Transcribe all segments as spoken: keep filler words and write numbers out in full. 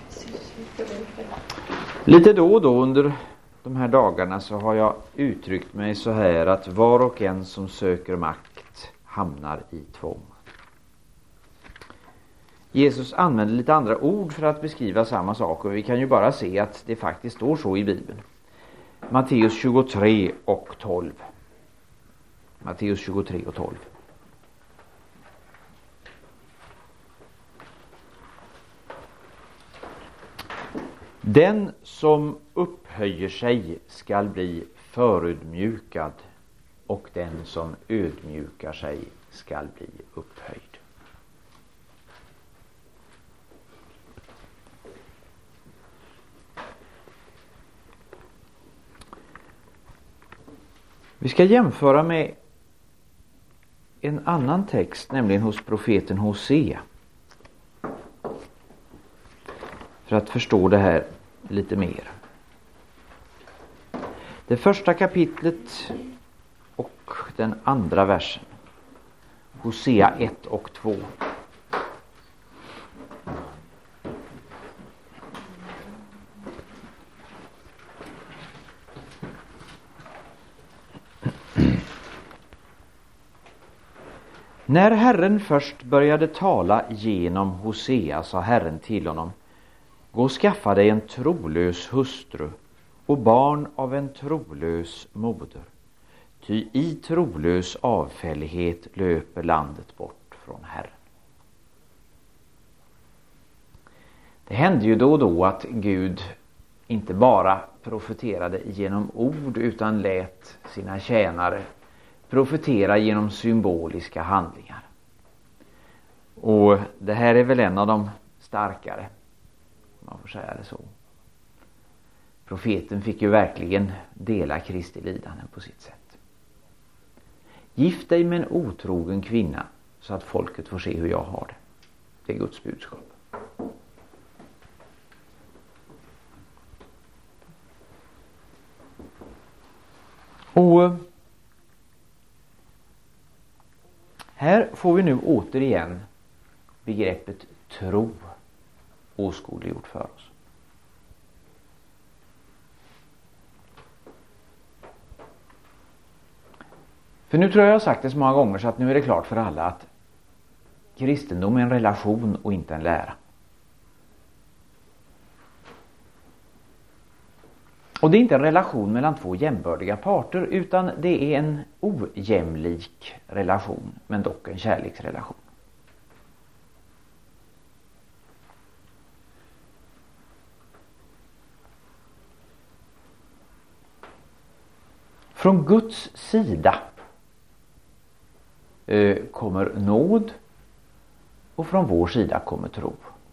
Lite då och då under de här dagarna så har jag uttryckt mig så här att var och en som söker makt hamnar i tvång. Jesus använder lite andra ord för att beskriva samma sak och vi kan ju bara se att det faktiskt står så i Bibeln. Matteus tjugotre och tolv. Matteus tjugotre och tolv. Den som upphöjer sig skall bli förödmjukad och den som ödmjukar sig skall bli upphöjd. Vi ska jämföra med en annan text, nämligen hos profeten Hosea. För att förstå det här lite mer. Det första kapitlet och den andra versen. Hosea ett och två. När Herren först började tala genom Hosea sa Herren till honom: gå och skaffa dig en trolös hustru och barn av en trolös moder. Ty i trolös avfällighet löper landet bort från Herren. Det hände ju då och då att Gud inte bara profeterade genom ord utan lät sina tjänare profetera genom symboliska handlingar. Och det här är väl en av de starkare, man får säga det så. Profeten fick ju verkligen dela Kristi lidanden på sitt sätt. Gift dig med en otrogen kvinna så att folket får se hur jag har det. Det är Guds budskap. Och här får vi nu återigen begreppet tro åskådliggjort för oss. För nu tror jag jag har sagt det så många gånger så att nu är det klart för alla att kristendom är en relation och inte en lära. Och det är inte en relation mellan två jämbördiga parter utan det är en ojämlik relation men dock en kärleksrelation. Från Guds sida eh, kommer nåd och från vår sida kommer tro.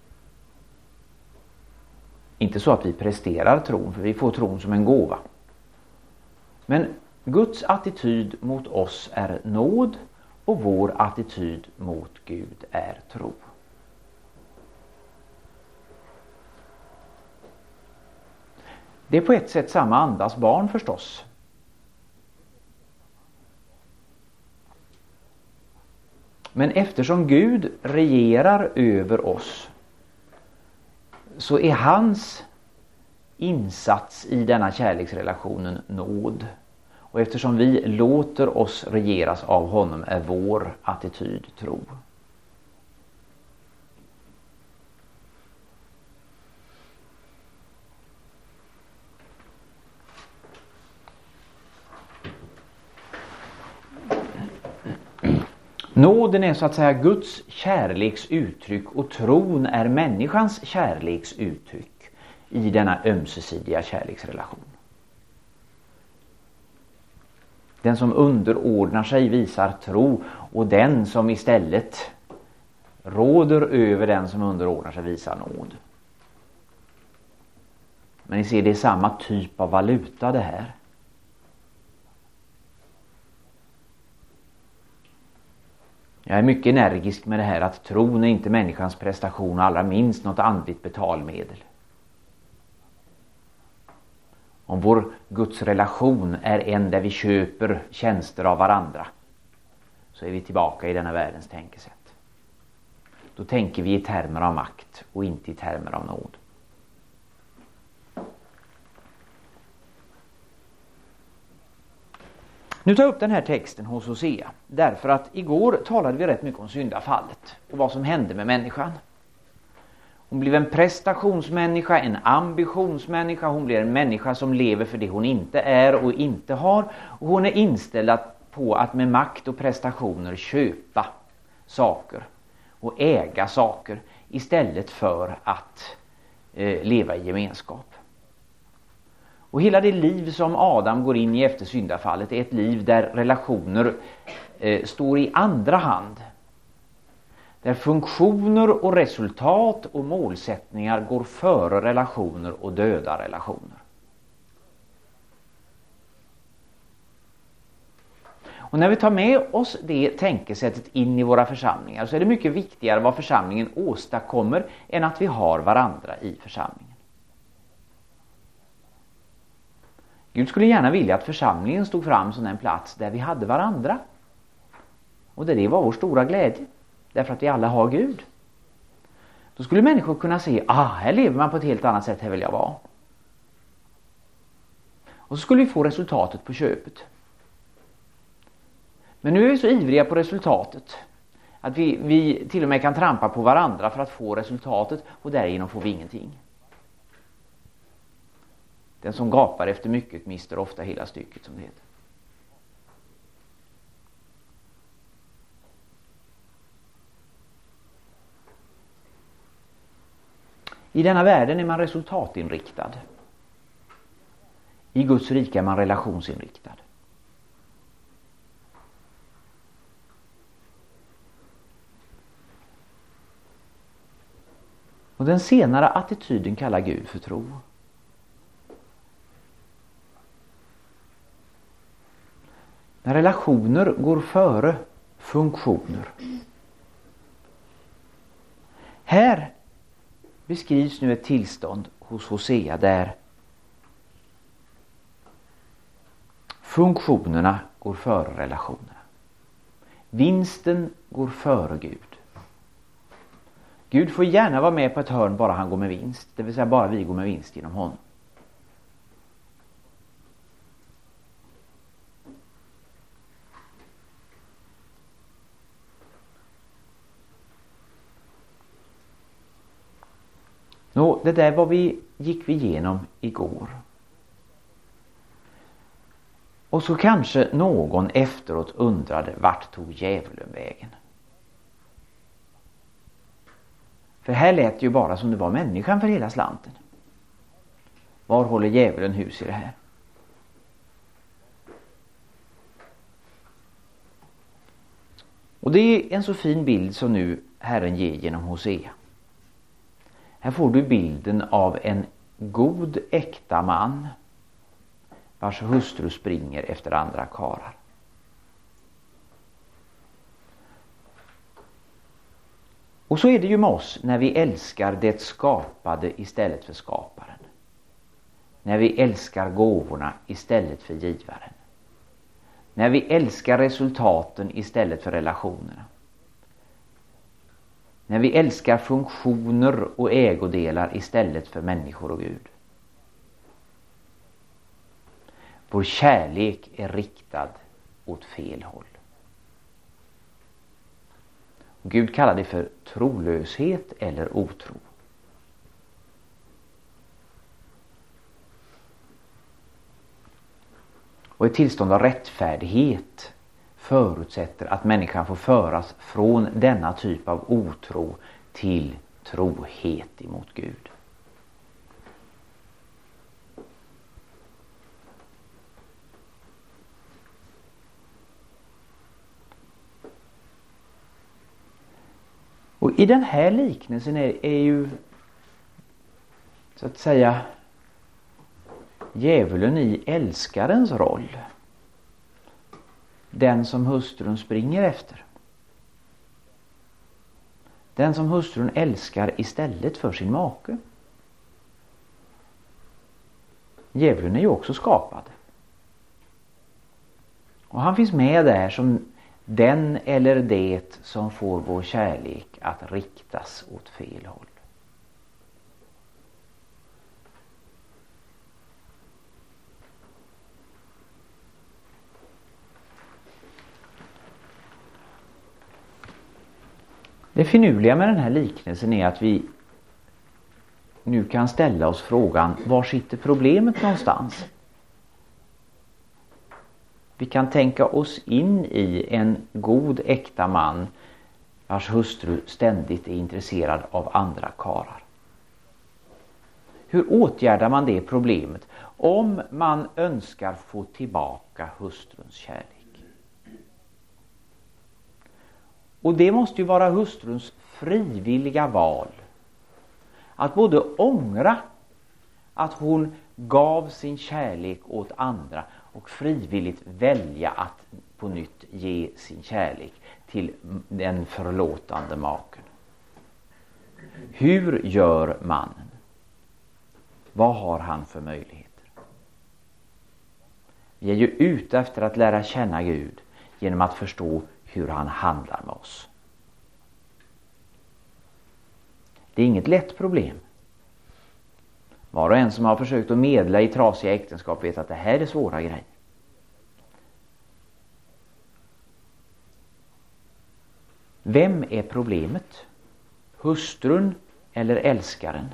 Inte så att vi presterar tron, för vi får tron som en gåva. Men Guds attityd mot oss är nåd och vår attityd mot Gud är tro. Det är på ett sätt samma andas barn förstås. Men eftersom Gud regerar över oss så är hans insats i denna kärleksrelationen nåd. Och eftersom vi låter oss regeras av honom är vår attityd tro. Nåden är så att säga Guds kärleksuttryck och tron är människans kärleksuttryck i denna ömsesidiga kärleksrelation. Den som underordnar sig visar tro och den som istället råder över den som underordnar sig visar nåd. Men ni ser, det är samma typ av valuta det här. Jag är mycket energisk med det här att tron är inte människans prestation och allra minst något andligt betalmedel. Om vår Guds relation är en där vi köper tjänster av varandra så är vi tillbaka i denna världens tänkesätt. Då tänker vi i termer av makt och inte i termer av nåd. Nu tar jag upp den här texten hos Hosea därför att igår talade vi rätt mycket om syndafallet och vad som hände med människan. Hon blev en prestationsmänniska, en ambitionsmänniska, hon blir en människa som lever för det hon inte är och inte har. Och hon är inställd på att med makt och prestationer köpa saker och äga saker istället för att eh, leva i gemenskap. Och hela det liv som Adam går in i efter syndafallet är ett liv där relationer eh, står i andra hand. Där funktioner och resultat och målsättningar går före relationer och döda relationer. Och när vi tar med oss det tänkesättet in i våra församlingar så är det mycket viktigare vad församlingen åstadkommer än att vi har varandra i församlingen. Gud skulle gärna vilja att församlingen stod fram som en plats där vi hade varandra. Och det var vår stora glädje. Därför att vi alla har Gud. Då skulle människor kunna se, ah, här lever man på ett helt annat sätt, här vill jag vara. Och så skulle vi få resultatet på köpet. Men nu är vi så ivriga på resultatet att vi, vi till och med kan trampa på varandra för att få resultatet och därigenom får vi ingenting. Den som gapar efter mycket mister ofta hela stycket, som det heter. I denna världen är man resultatinriktad. I Guds rike är man relationsinriktad. Och den senare attityden kallar Gud för tro. När relationer går före funktioner. Här beskrivs nu ett tillstånd hos Hosea där funktionerna går före relationerna. Vinsten går före Gud. Gud får gärna vara med på ett hörn bara han går med vinst. Det vill säga bara vi går med vinst genom honom. Nå, det där var vi, gick vi igenom igår. Och så kanske någon efteråt undrade, vart tog djävulen vägen? För här lät ju bara som det var människan för hela slanten. Var håller djävulen hus i det här? Och det är en så fin bild som nu Herren ger genom Hosea. Här får du bilden av en god äkta man vars hustru springer efter andra karlar. Och så är det ju med oss när vi älskar det skapade istället för skaparen. När vi älskar gåvorna istället för givaren. När vi älskar resultaten istället för relationerna. När vi älskar funktioner och ägodelar istället för människor och Gud. Vår kärlek är riktad åt fel håll. Gud kallar det för trolöshet eller otro. Och ett tillstånd av rättfärdighet förutsätter att människan får föras från denna typ av otro till trohet emot Gud. Och i den här liknelsen är, är ju så att säga djävulen i älskarens roll. Den som hustrun springer efter. Den som hustrun älskar istället för sin make. Djävulen är ju också skapad. Och han finns med där som den eller det som får vår kärlek att riktas åt fel håll. Det finurliga med den här liknelsen är att vi nu kan ställa oss frågan, var sitter problemet någonstans? Vi kan tänka oss in i en god äkta man vars hustru ständigt är intresserad av andra karlar. Hur åtgärdar man det problemet om man önskar få tillbaka hustruns kärlek? Och det måste ju vara hustruns frivilliga val att både ångra att hon gav sin kärlek åt andra och frivilligt välja att på nytt ge sin kärlek till den förlåtande maken. Hur gör mannen? Vad har han för möjligheter? Vi är ju ute efter att lära känna Gud genom att förstå hur han handlar med oss. Det är inget lätt problem. Var och en som har försökt att medla i trasiga äktenskap vet att det här är svåra grejer. Vem är problemet? Hustrun eller älskaren?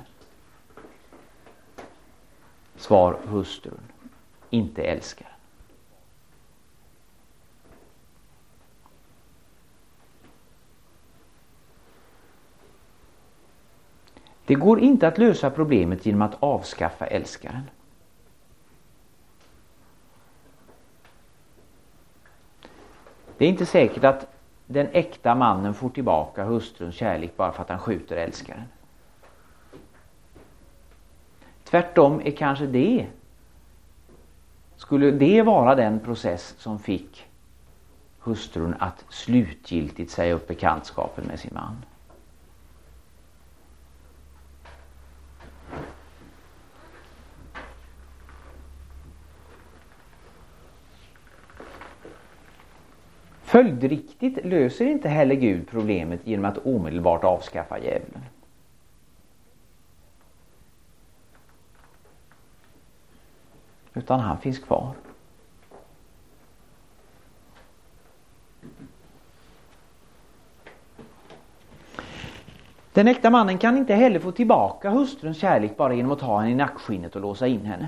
Svar: hustrun, inte älskaren. Det går inte att lösa problemet genom att avskaffa älskaren. Det är inte säkert att den äkta mannen får tillbaka hustruns kärlek bara för att han skjuter älskaren. Tvärtom är kanske det, skulle det vara den process som fick hustrun att slutgiltigt säga upp bekantskapen med sin man. Följdriktigt löser inte heller Gud problemet genom att omedelbart avskaffa djävulen. Utan han finns kvar. Den äkta mannen kan inte heller få tillbaka hustruns kärlek bara genom att ta henne i nackskinnet och låsa in henne.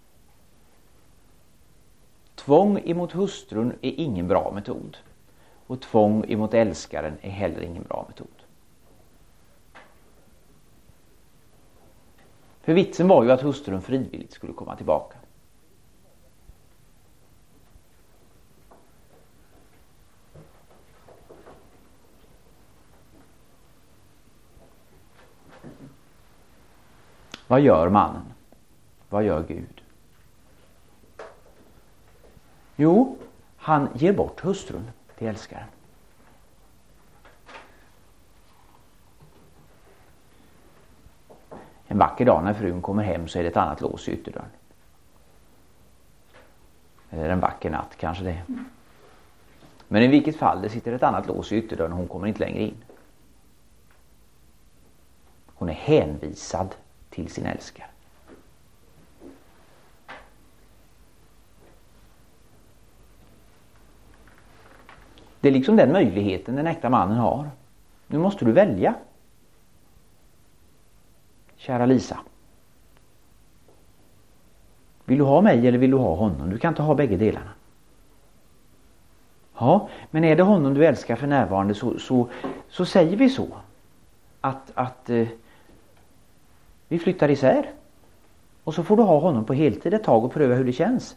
Tvång emot hustrun är ingen bra metod. Och tvång emot älskaren är heller ingen bra metod. För vitsen var ju att hustrun frivilligt skulle komma tillbaka. Vad gör mannen? Vad gör Gud? Jo, han ger bort hustrun till älskaren. En vacker dag när frun kommer hem så är det ett annat lås i ytterdörren. Eller en vacker natt kanske det. Men i vilket fall det sitter ett annat lås i ytterdörren och hon kommer inte längre in. Hon är hänvisad till sin älskare. Det är liksom den möjligheten den äkta mannen har. Nu måste du välja. Kära Lisa. Vill du ha mig eller vill du ha honom? Du kan inte ha bägge delarna. Ja, men är det honom du älskar för närvarande så, så, så säger vi så. Att, att eh, vi flyttar isär. Och så får du ha honom på heltid ett tag och pröva hur det känns.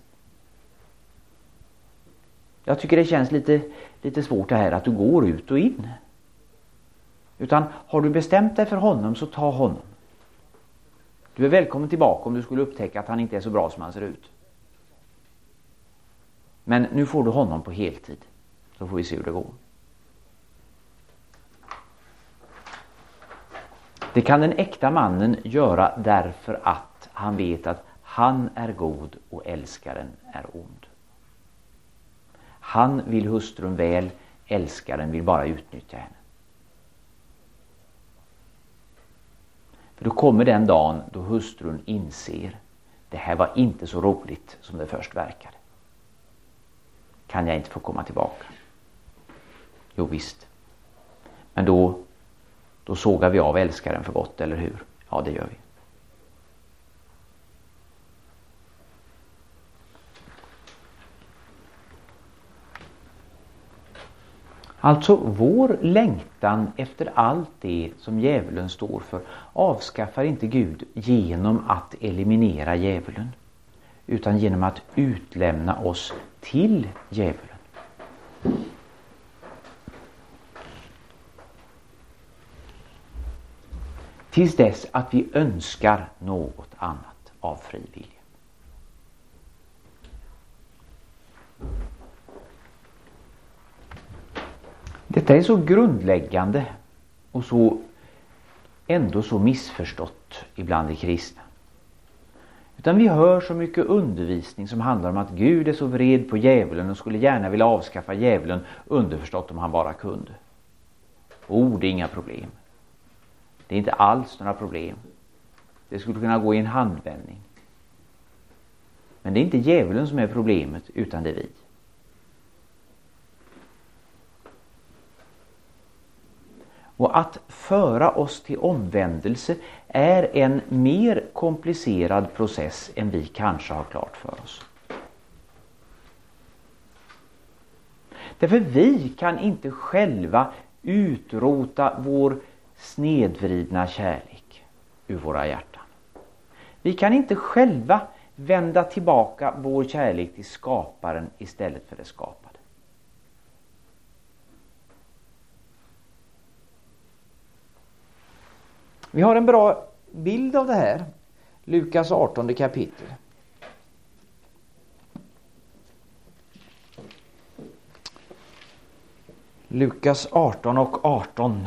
Jag tycker det känns lite, lite svårt det här att du går ut och in. Utan har du bestämt dig för honom så ta honom. Du är välkommen tillbaka om du skulle upptäcka att han inte är så bra som han ser ut. Men nu får du honom på heltid. Så får vi se hur det går. Det kan den äkta mannen göra därför att han vet att han är god och älskaren är ond. Han vill hustrun väl, älskaren vill bara utnyttja henne. För då kommer den dagen då hustrun inser det här var inte så roligt som det först verkade. Kan jag inte få komma tillbaka? Jo visst. Men då då sågar vi av älskaren för gott, eller hur? Ja, det gör vi. Alltså vår längtan efter allt det som djävulen står för avskaffar inte Gud genom att eliminera djävulen, utan genom att utlämna oss till djävulen. Tills dess att vi önskar något annat av fri vilja. Detta är så grundläggande och så ändå så missförstått ibland i kristna. Utan vi hör så mycket undervisning som handlar om att Gud är så vred på djävulen och skulle gärna vilja avskaffa djävulen, underförstått om han bara kunde. Oh, det är inga problem. Det är inte alls några problem. Det skulle kunna gå i en handvändning. Men det är inte djävulen som är problemet, utan det är vi. Och att föra oss till omvändelse är en mer komplicerad process än vi kanske har klart för oss. Därför vi kan inte själva utrota vår snedvridna kärlek ur våra hjärtan. Vi kan inte själva vända tillbaka vår kärlek till skaparen istället för det skapade. Vi har en bra bild av det här. Lukas artonde kapitel. Lukas arton och arton.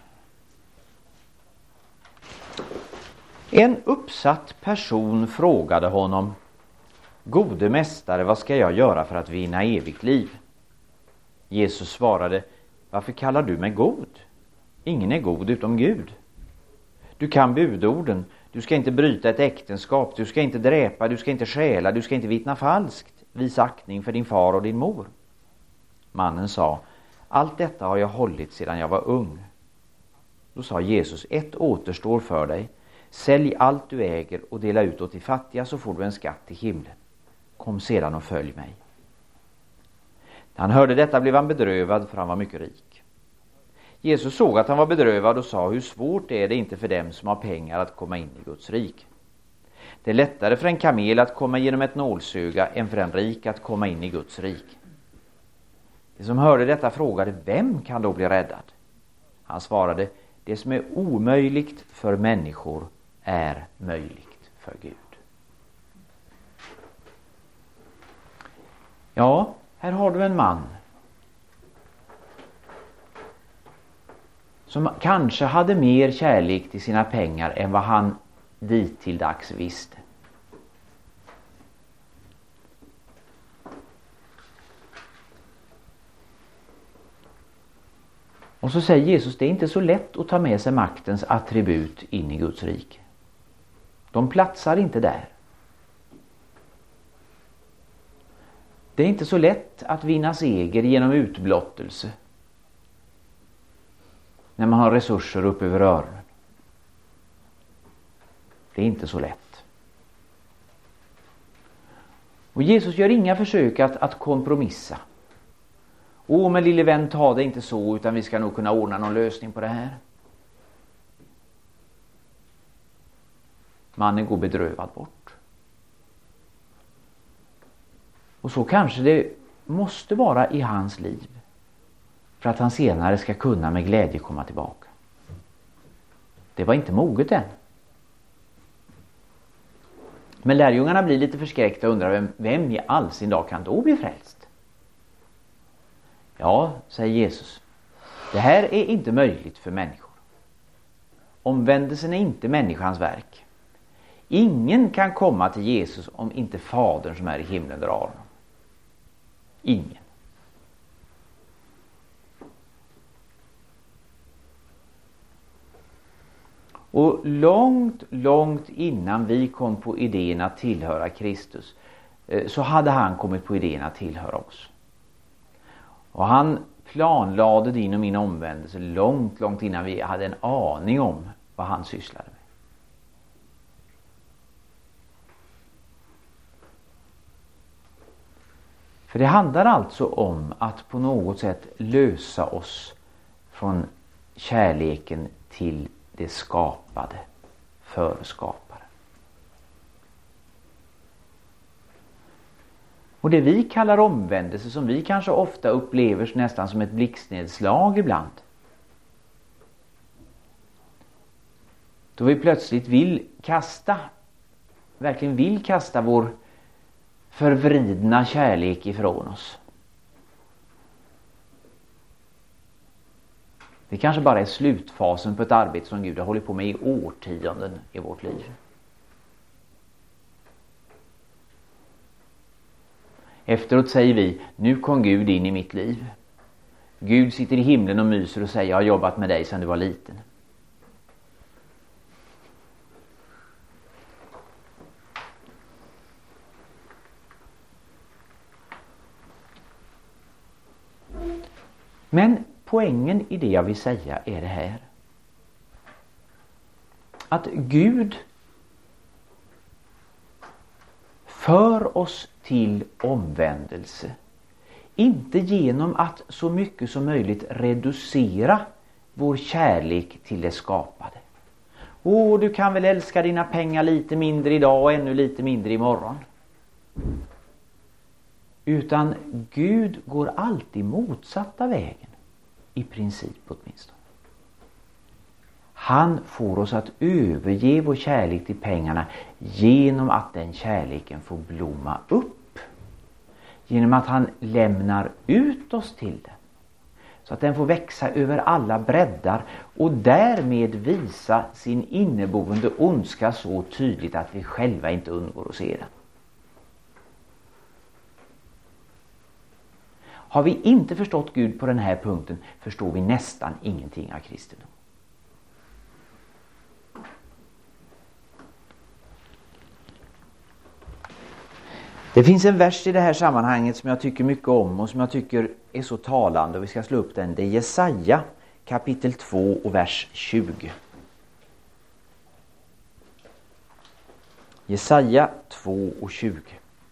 En uppsatt person frågade honom: Gode mästare, vad ska jag göra för att vinna evigt liv? Jesus svarade: Varför kallar du mig god? Ingen är god utom Gud. Du kan budorden. Du ska inte bryta ett äktenskap. Du ska inte dräpa. Du ska inte stjäla. Du ska inte vittna falskt. Visa aktning för din far och din mor. Mannen sa: Allt detta har jag hållit sedan jag var ung. Då sa Jesus: Ett återstår för dig. Sälj allt du äger och dela ut åt de fattiga, så får du en skatt i himlen. Kom sedan och följ mig. När han hörde detta blev han bedrövad, för han var mycket rik. Jesus såg att han var bedrövad och sa: Hur svårt är det inte för dem som har pengar att komma in i Guds rik. Det är lättare för en kamel att komma genom ett nålsöga än för en rik att komma in i Guds rik. De som hörde detta frågade: Vem kan då bli räddad? Han svarade: Det som är omöjligt för människor är möjligt för Gud. Ja, här har du en man som kanske hade mer kärlek till sina pengar än vad han dittildags visste. Och så säger Jesus: det är inte så lätt att ta med sig maktens attribut in i Guds rike. De platsar inte där. Det är inte så lätt att vinna seger genom utblottelse när man har resurser upp över öronen. Det är inte så lätt. Och Jesus gör inga försök att, att kompromissa. Åh, men lille vän, ta det inte så, utan vi ska nog kunna ordna någon lösning på det här. Mannen går bedrövad bort. Och så kanske det måste vara i hans liv, för att han senare ska kunna med glädje komma tillbaka. Det var inte moget än. Men lärjungarna blir lite förskräckta och undrar: vem, vem i all sin dag kan då bli frälst? Ja, säger Jesus, det här är inte möjligt för människor. Omvändelsen är inte människans verk. Ingen kan komma till Jesus om inte Fadern som är i himlen drar honom. Ingen. Och långt, långt innan vi kom på idén att tillhöra Kristus, så hade han kommit på idén att tillhöra oss. Och han planlade din och min omvändelse långt, långt innan vi hade en aning om vad han sysslade med. För det handlar alltså om att på något sätt lösa oss från kärleken till det skapade, förskapare. Och det vi kallar omvändelse, som vi kanske ofta upplever nästan som ett blixtnedslag ibland, då vi plötsligt vill kasta, verkligen vill kasta vår förvridna kärlek ifrån oss. Det kanske bara är slutfasen på ett arbete som Gud har hållit på med i årtionden i vårt liv. Efteråt säger vi, nu kom Gud in i mitt liv. Gud sitter i himlen och myser och säger, jag har jobbat med dig sedan du var liten. Men poängen i det jag vill säga är det här. Att Gud för oss till omvändelse. Inte genom att så mycket som möjligt reducera vår kärlek till det skapade. Åh, du kan väl älska dina pengar lite mindre idag och ännu lite mindre imorgon. Utan Gud går alltid motsatta vägen. I princip åtminstone. Han får oss att överge vår kärlek till pengarna genom att den kärleken får blomma upp. Genom att han lämnar ut oss till den. Så att den får växa över alla breddar och därmed visa sin inneboende ondska så tydligt att vi själva inte undgår att se den. Har vi inte förstått Gud på den här punkten förstår vi nästan ingenting av kristendom. Det finns en vers i det här sammanhanget som jag tycker mycket om och som jag tycker är så talande, och vi ska slå upp den. Det är Jesaja kapitel två och vers tjugo. Jesaja två och tjugo.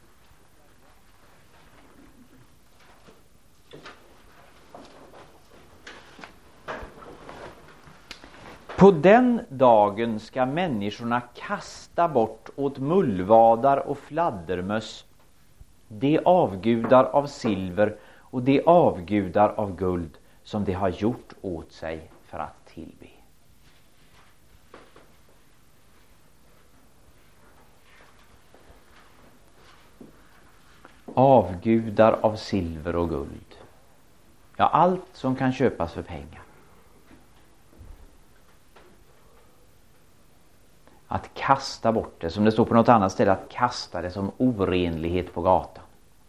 På den dagen ska människorna kasta bort åt mullvadar och fladdermöss de avgudar av silver och de avgudar av guld som de har gjort åt sig för att tillbe. Avgudar av silver och guld. Ja, allt som kan köpas för pengar. Att kasta bort det, som det står på något annat ställe, att kasta det som orenlighet på gatan.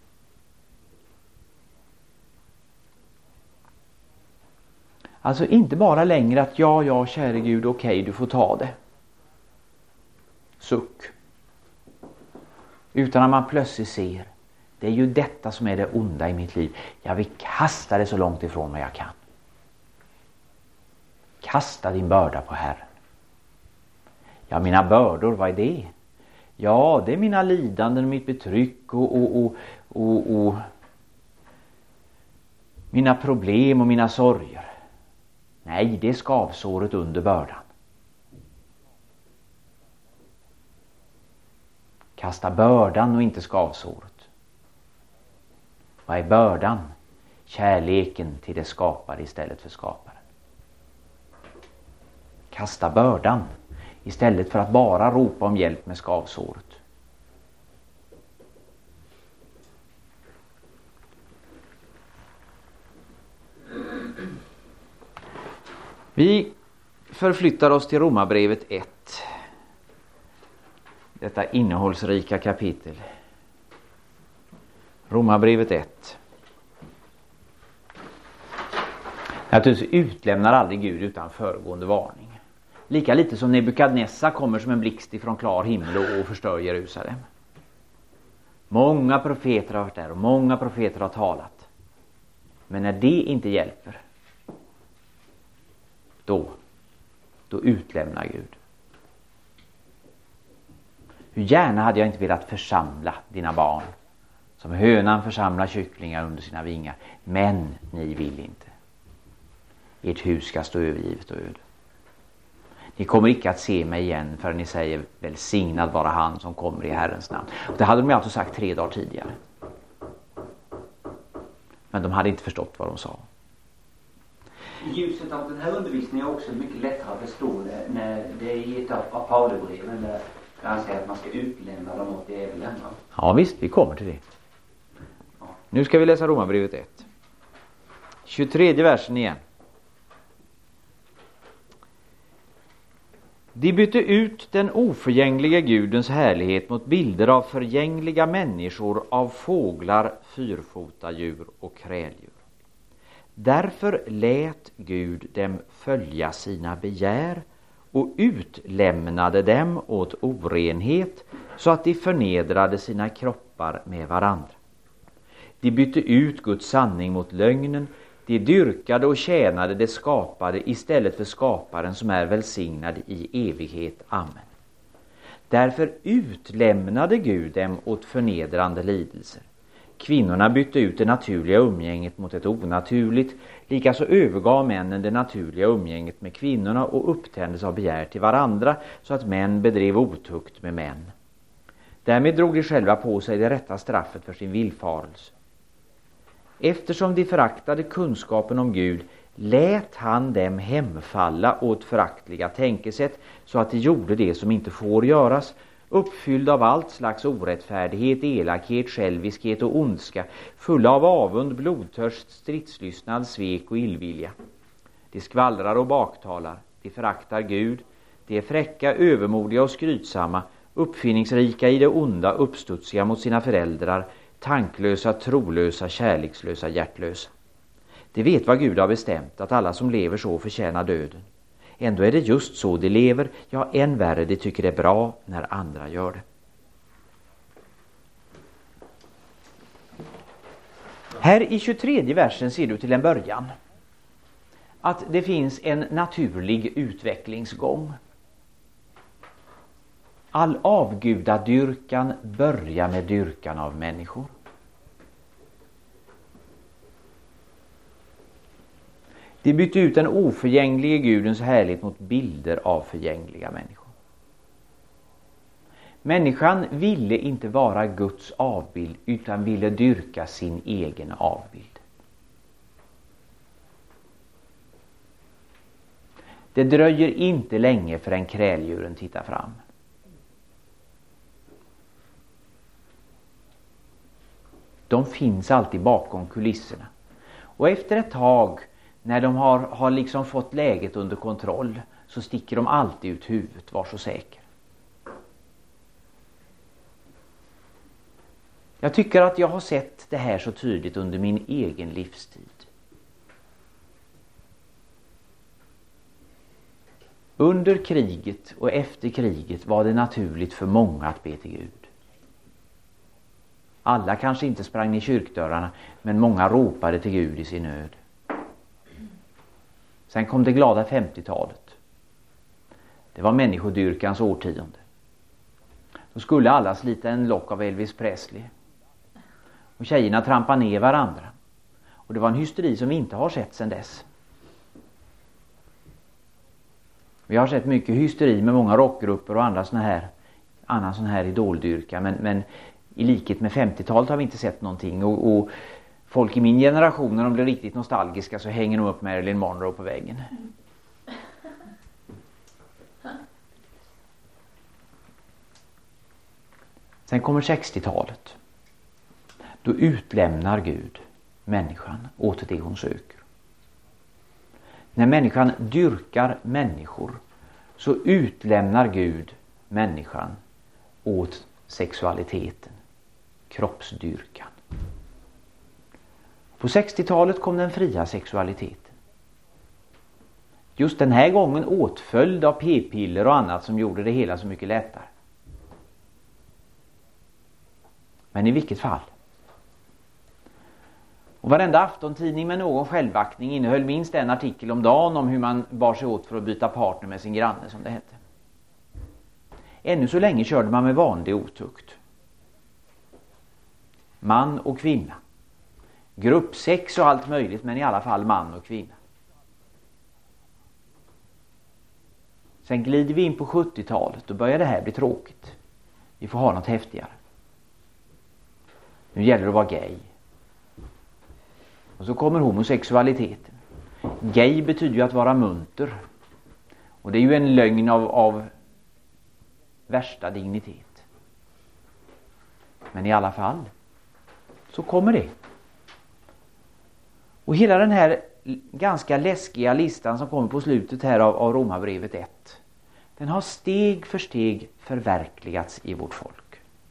Alltså inte bara längre att ja, ja, käre Gud, okej, du får ta det. Suck. Utan att man plötsligt ser, det är ju detta som är det onda i mitt liv. Jag vill kasta det så långt ifrån mig jag kan. Kasta din börda på Herren. Ja, mina bördor, vad är det? Ja, det är mina lidanden och mitt betryck och, och, och, och, och mina problem och mina sorger. Nej, det är skavsåret under bördan. Kasta bördan och inte skavsåret. Vad är bördan? Kärleken till det skapade istället för skaparen. Kasta bördan istället för att bara ropa om hjälp med skavsåret. Vi förflyttar oss till Romarbrevet ett. Detta innehållsrika kapitel. Romarbrevet ett. Naturligtvis utlämnar aldrig Gud utan föregående varning. Lika lite som Nebukadnessar kommer som en blixt ifrån klar himmel och förstör Jerusalem. Många profeter har varit där och många profeter har talat. Men när det inte hjälper, då, då utlämnar Gud. Hur gärna hade jag inte velat församla dina barn, som hönan församlar kycklingar under sina vingar. Men ni vill inte. Ert hus ska stå övergivet och öde. Ni kommer icke att se mig igen förrän ni säger välsignad vara han som kommer i Herrens namn. Och det hade de alltså sagt tre dagar tidigare. Men de hade inte förstått vad de sa. I ljuset av den här undervisningen är också mycket lättare att förstå det när det är i ett av Paulebreven där han säger att man ska utlämna dem åt det även lämna. Ja visst, vi kommer till det. Ja. Nu ska vi läsa Romarbrevet ett. tjugotredje versen igen. De bytte ut den oförgängliga Gudens härlighet mot bilder av förgängliga människor, av fåglar, fyrfotadjur och kräldjur. Därför lät Gud dem följa sina begär och utlämnade dem åt orenhet så att de förnedrade sina kroppar med varandra. De bytte ut Guds sanning mot lögnen. De dyrkade och tjänade det skapade istället för skaparen som är välsignad i evighet. Amen. Därför utlämnade Gud dem åt förnedrande lidelser. Kvinnorna bytte ut det naturliga umgänget mot ett onaturligt. Likaså övergav männen det naturliga umgänget med kvinnorna och upptändes av begär till varandra så att män bedrev otukt med män. Därmed drog de själva på sig det rätta straffet för sin villfarelse. Eftersom de föraktade kunskapen om Gud lät han dem hemfalla åt föraktliga tänkesätt så att de gjorde det som inte får göras, uppfyllda av allt slags orättfärdighet, elakhet, själviskhet och ondska, fulla av avund, blodtörst, stridslystnad, svek och illvilja. De skvallrar och baktalar, de föraktar Gud, de är fräcka, övermodiga och skrytsamma, uppfinningsrika i det onda, uppstudsiga mot sina föräldrar, tanklösa, trolösa, kärlekslösa, hjärtlösa. De vet vad Gud har bestämt, att alla som lever så förtjänar döden. Ändå är det just så de lever, ja än värre, de tycker det är bra när andra gör det. Här i tjugotredje versen ser du till en början att det finns en naturlig utvecklingsgång. All avgudadyrkan börjar med dyrkan av människor. De bytte ut den oförgängliga Gudens härlighet mot bilder av förgängliga människor. Människan ville inte vara Guds avbild utan ville dyrka sin egen avbild. Det dröjer inte länge förrän kräldjuren tittar fram. De finns alltid bakom kulisserna. Och efter ett tag, när de har, har liksom fått läget under kontroll, så sticker de alltid ut huvudet, var så säker. Jag tycker att jag har sett det här så tydligt under min egen livstid. Under kriget och efter kriget var det naturligt för många att be till Gud. Alla kanske inte sprang i kyrkdörrarna, men många ropade till Gud i sin nöd. Sen kom det glada femtiotalet. Det var människodyrkans årtionde. Då skulle alla slita en lock av Elvis Presley. Och tjejerna trampa ner varandra. Och det var en hysteri som vi inte har sett sedan dess. Vi har sett mycket hysteri med många rockgrupper och andra såna här, annan sån här idoldyrka. Men, men i likhet med femtiotalet har vi inte sett någonting. Och, och folk i min generation, när de blir riktigt nostalgiska, så hänger de upp Marilyn Monroe på väggen. Sen kommer sextiotalet. Då utlämnar Gud människan åt det hon söker. När människan dyrkar människor så utlämnar Gud människan åt sexualiteten, kroppsdyrkan. På sextiotalet kom den fria sexualiteten. Just den här gången åtföljd av p-piller och annat som gjorde det hela så mycket lättare. Men i vilket fall? Och varenda aftontidning med någon självaktning innehöll minst en artikel om dagen om hur man bar sig åt för att byta partner med sin granne, som det hette. Ännu så länge körde man med vanlig otukt. Man och kvinna. Gruppsex och allt möjligt, men i alla fall man och kvinna. Sen glider vi in på sjuttiotalet. Då börjar det här bli tråkigt. Vi får ha något häftigare. Nu gäller det att vara gay. Och så kommer homosexualiteten. Gay betyder ju att vara munter. Och det är ju en lögn av, av värsta dignitet. Men i alla fall så kommer det. Och hela den här ganska läskiga listan som kommer på slutet här av, av Romarbrevet ett. Den har steg för steg förverkligats i vårt folk.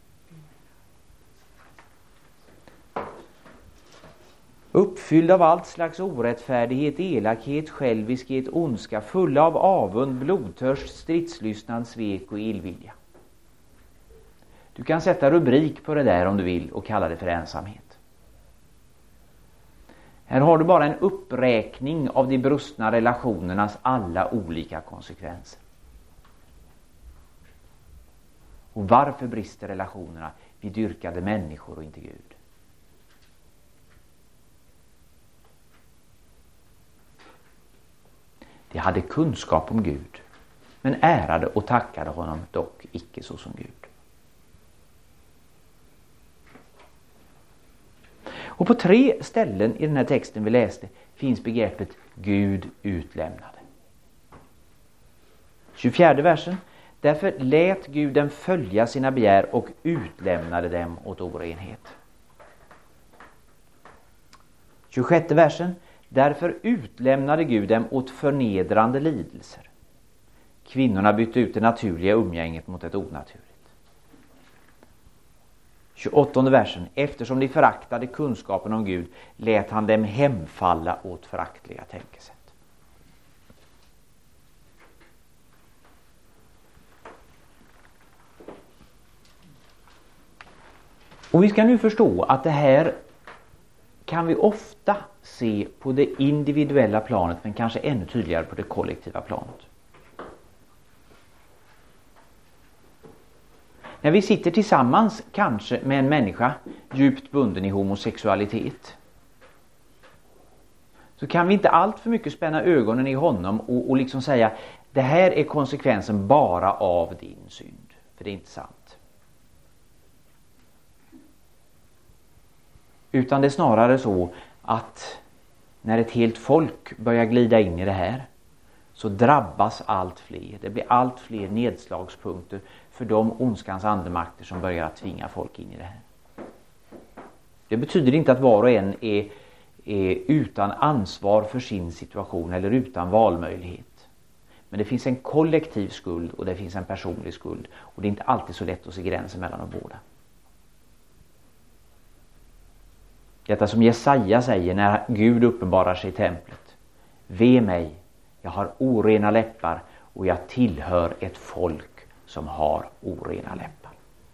Uppfylld av allt slags orättfärdighet, elakhet, själviskhet, ondska, fulla av avund, blodtörst, stridslystnad, svek och illvilja. Du kan sätta rubrik på det där om du vill och kalla det för ensamhet. Här har du bara en uppräkning av de brustna relationernas alla olika konsekvenser. Och varför brister relationerna? Vi dyrkade människor och inte Gud. De hade kunskap om Gud, men ärade och tackade honom dock icke så som Gud. Och på tre ställen i den här texten vi läste finns begreppet Gud utlämnade. tjugofjärde versen. Därför lät Gud dem följa sina begär och utlämnade dem åt orenhet. tjugosjätte versen. Därför utlämnade Gud dem åt förnedrande lidelser. Kvinnorna bytte ut det naturliga umgänget mot ett onaturligt. tjugoåttonde versen. Eftersom de föraktade kunskapen om Gud lät han dem hemfalla åt föraktliga tänkesätt. Och vi ska nu förstå att det här kan vi ofta se på det individuella planet, men kanske ännu tydligare på det kollektiva planet. När vi sitter tillsammans kanske med en människa djupt bunden i homosexualitet, så kan vi inte allt för mycket spänna ögonen i honom och, och liksom säga det här är konsekvensen bara av din synd, för det är inte sant. Utan det är snarare så att när ett helt folk börjar glida in i det här, så drabbas allt fler. Det blir allt fler nedslagspunkter för de ondskans andemakter som börjar att tvinga folk in i det här. Det betyder inte att var och en är, är utan ansvar för sin situation eller utan valmöjlighet. Men det finns en kollektiv skuld och det finns en personlig skuld. Och det är inte alltid så lätt att se gränsen mellan de båda. Detta som Jesaja säger när Gud uppenbarar sig i templet. Ve mig, jag har orena läppar och jag tillhör ett folk som har orena läppar.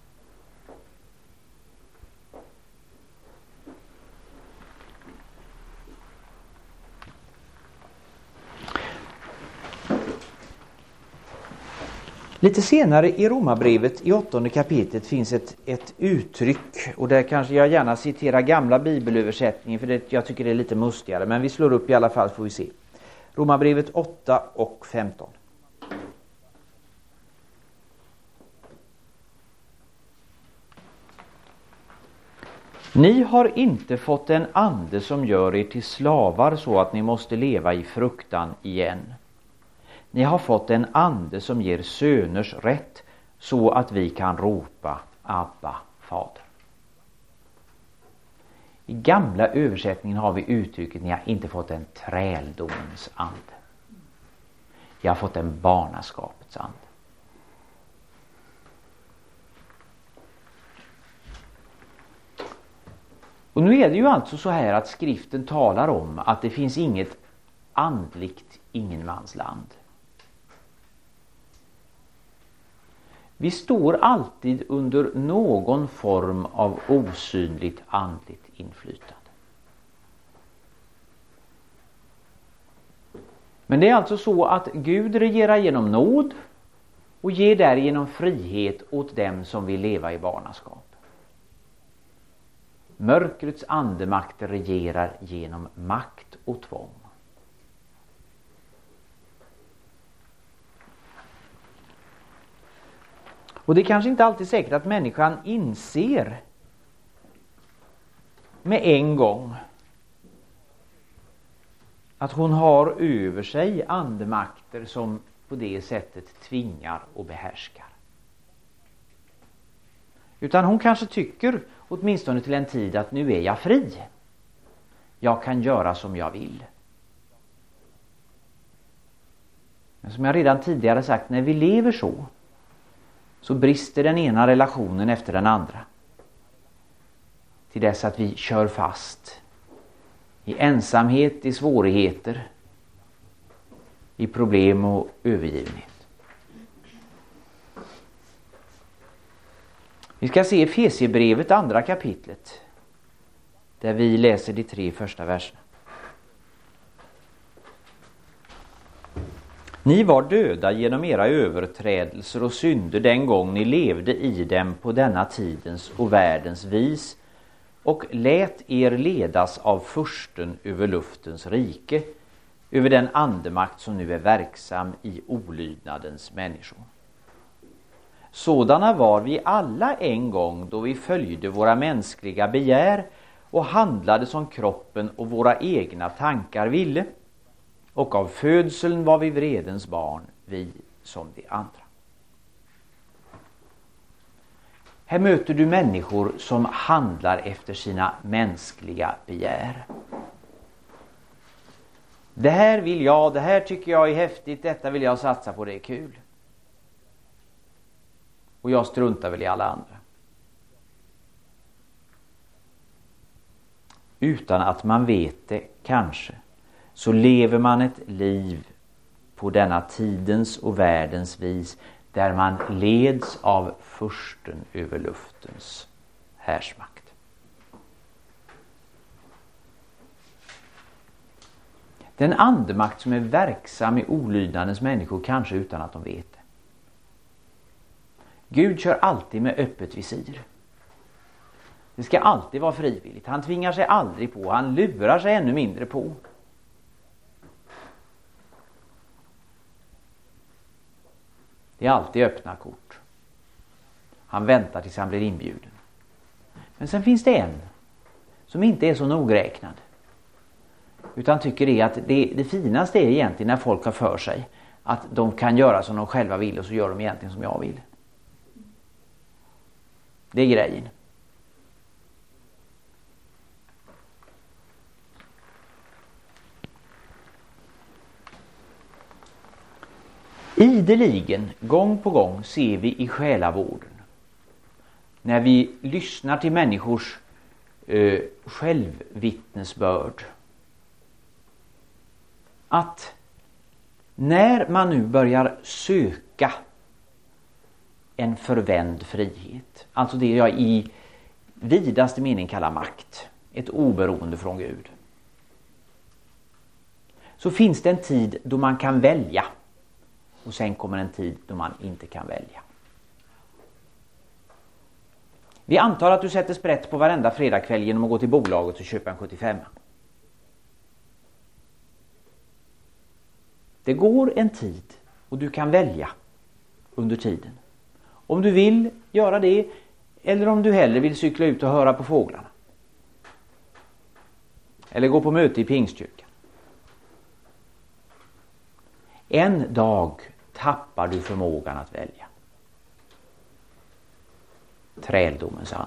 Lite senare i Romarbrevet i åttonde kapitlet finns ett, ett uttryck, och där kanske jag gärna citerar gamla bibelöversättningen för det, jag tycker det är lite mustigare, men vi slår upp i alla fall får vi se. Romarbrevet åtta och femton. Ni har inte fått en ande som gör er till slavar så att ni måste leva i fruktan igen. Ni har fått en ande som ger söners rätt så att vi kan ropa Abba, Fader. I gamla översättningen har vi uttrycket ni har inte fått en träldomens ande. Vi har fått en barnaskapets ande. Och nu är det ju alltså så här att skriften talar om att det finns inget andligt ingenmansland. Vi står alltid under någon form av osynligt andligt inflytande. Men det är alltså så att Gud regerar genom nåd och ger därigenom frihet åt dem som vill leva i barnaskap. Mörkrets andemakter regerar genom makt och tvång. Och det är kanske inte alltid säkert att människan inser med en gång att hon har över sig andemakter som på det sättet tvingar och behärskar. Utan hon kanske tycker, åtminstone till en tid, att nu är jag fri. Jag kan göra som jag vill. Men som jag redan tidigare sagt, när vi lever så, så brister den ena relationen efter den andra. Till dess att vi kör fast i ensamhet, i svårigheter, i problem och övergivenhet. Vi ska se Efesierbrevet, andra kapitlet, där vi läser de tre första verserna. Ni var döda genom era överträdelser och synder den gång ni levde i dem på denna tidens och världens vis och lät er ledas av fursten över luftens rike, över den andemakt som nu är verksam i olydnadens människor. Sådana var vi alla en gång då vi följde våra mänskliga begär och handlade som kroppen och våra egna tankar ville. Och av födseln var vi vredens barn, vi som de andra. Här möter du människor som handlar efter sina mänskliga begär. Det här vill jag, det här tycker jag är häftigt, detta vill jag satsa på, det är kul. Och jag struntar väl i alla andra. Utan att man vet det kanske, så lever man ett liv på denna tidens och världens vis där man leds av fursten över luftens härsmakt. Den andemakt som är verksam i olydnadens människor, kanske utan att de vet det. Gud kör alltid med öppet visir. Det ska alltid vara frivilligt. Han tvingar sig aldrig på. Han lurar sig ännu mindre på. Det är alltid öppna kort. Han väntar tills han blir inbjuden. Men sen finns det en som inte är så nogräknad. Utan tycker det att det, det finaste är egentligen när folk har för sig att de kan göra som de själva vill och så gör de egentligen som jag vill. Det är grejen. Ideligen, gång på gång, ser vi i själavården, när vi lyssnar till människors eh, självvittnesbörd, att när man nu börjar söka en förvänd frihet, alltså det jag i vidaste mening kallar makt, ett oberoende från Gud, så finns det en tid då man kan välja. Och sen kommer en tid då man inte kan välja. Vi antar att du sätter sprätt på varenda fredagkväll genom att gå till bolaget och köpa en sjuttiofem. Det går en tid och du kan välja under tiden. Om du vill göra det, eller om du hellre vill cykla ut och höra på fåglarna. Eller gå på möte i Pingstkyrkan. En dag tappar du förmågan att välja. Träldomens ande.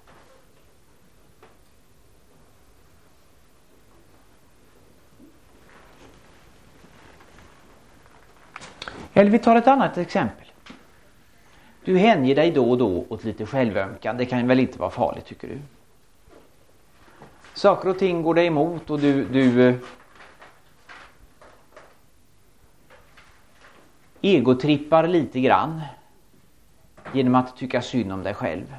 Eller vi tar ett annat exempel. Du hänger dig då och då åt lite självömkan. Det kan väl inte vara farligt, tycker du? Saker och ting går dig emot och du... du egotrippar lite grann genom att tycka synd om dig själv.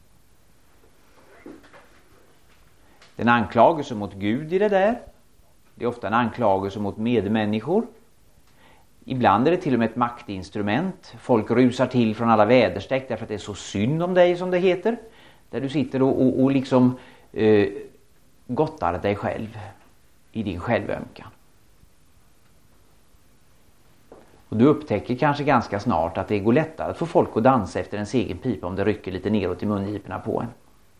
Den anklagelse mot Gud i det där Det är ofta en anklagelse mot medmänniskor. Ibland är det till och med ett maktinstrument. Folk rusar till från alla väderstreck därför att det är så synd om dig, som det heter. Där du sitter och, och, och liksom eh, gottar dig själv i din självömkan. Och du upptäcker kanske ganska snart att det går lättare att få folk att dansa efter en egen pipa om det rycker lite neråt i mungiporna på en.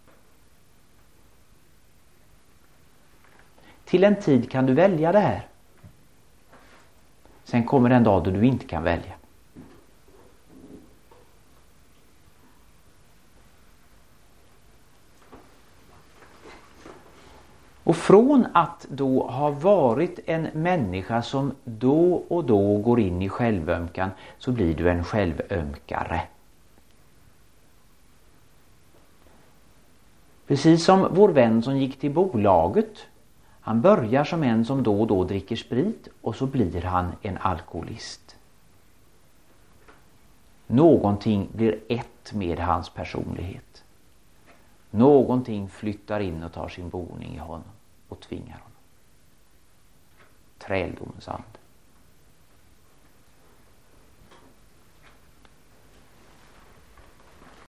Till en tid kan du välja det här. Sen kommer en dag då du inte kan välja. Och från att då ha varit en människa som då och då går in i självömkan, så blir du en självömkare. Precis som vår vän som gick till bolaget. Han börjar som en som då och då dricker sprit, och så blir han en alkoholist. Någonting blir ett med hans personlighet. Någonting flyttar in och tar sin boning i honom och tvingar honom. Träldomens ande.